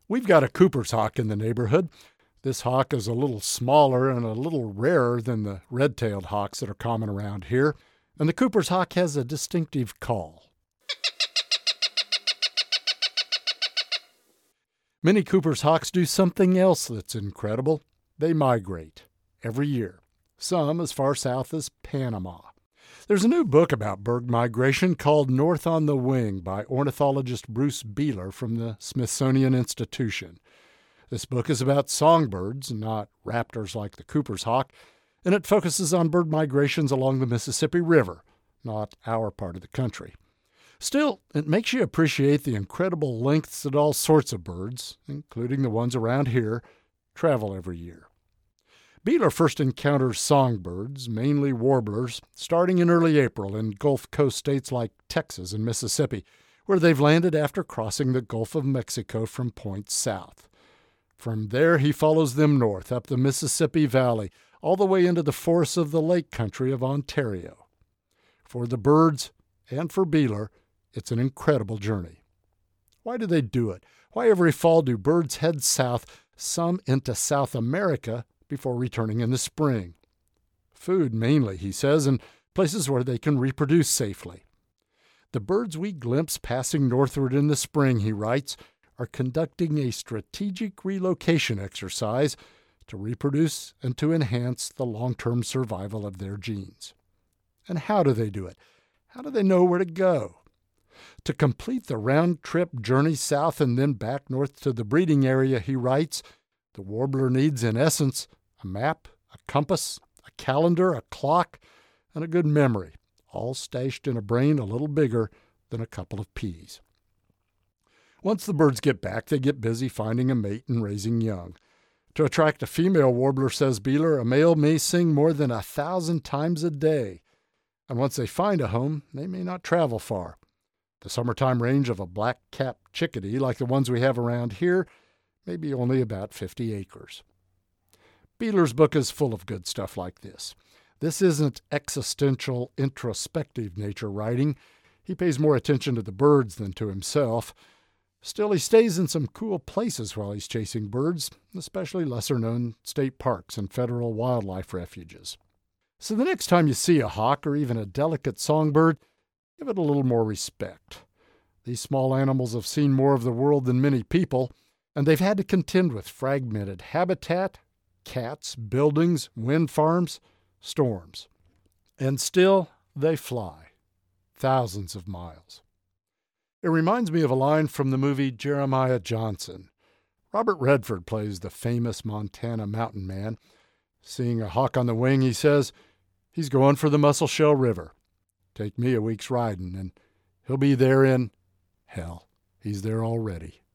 We've got a Cooper's hawk in the neighborhood. This hawk is a little smaller and a little rarer than the red-tailed hawks that are common around here, and the Cooper's hawk has a distinctive call. Many Cooper's hawks do something else that's incredible. They migrate every year, some as far south as Panama. There's a new book about bird migration called North on the Wing by ornithologist Bruce Beeler from the Smithsonian Institution. This book is about songbirds, not raptors like the Cooper's hawk, and it focuses on bird migrations along the Mississippi River, not our part of the country. Still, it makes you appreciate the incredible lengths that all sorts of birds, including the ones around here, travel every year. Beeler first encounters songbirds, mainly warblers, starting in early April in Gulf Coast states like Texas and Mississippi, where they've landed after crossing the Gulf of Mexico from points south. From there, he follows them north up the Mississippi Valley, all the way into the forests of the lake country of Ontario. For the birds, and for Beeler, it's an incredible journey. Why do they do it? Why every fall do birds head south, some into South America, before returning in the spring? Food mainly, he says, and places where they can reproduce safely. The birds we glimpse passing northward in the spring, he writes, are conducting a strategic relocation exercise to reproduce and to enhance the long-term survival of their genes. And how do they do it? How do they know where to go? To complete the round-trip journey south and then back north to the breeding area, he writes, the warbler needs, in essence, a map, a compass, a calendar, a clock, and a good memory, all stashed in a brain a little bigger than a couple of peas. Once the birds get back, they get busy finding a mate and raising young. To attract a female warbler, says Beeler, a male may sing more than 1,000 times a day. And once they find a home, they may not travel far. The summertime range of a black-capped chickadee, like the ones we have around here, may be only about 50 acres. Beeler's book is full of good stuff like this. This isn't existential, introspective nature writing. He pays more attention to the birds than to himself. Still, he stays in some cool places while he's chasing birds, especially lesser-known state parks and federal wildlife refuges. So the next time you see a hawk or even a delicate songbird, give it a little more respect. These small animals have seen more of the world than many people, and they've had to contend with fragmented habitat, cats, buildings, wind farms, storms. And still, they fly, thousands of miles. It reminds me of a line from the movie Jeremiah Johnson. Robert Redford plays the famous Montana mountain man. Seeing a hawk on the wing, he says, he's going for the Musselshell River. Take me a week's riding, and he'll be there in, hell, he's there already.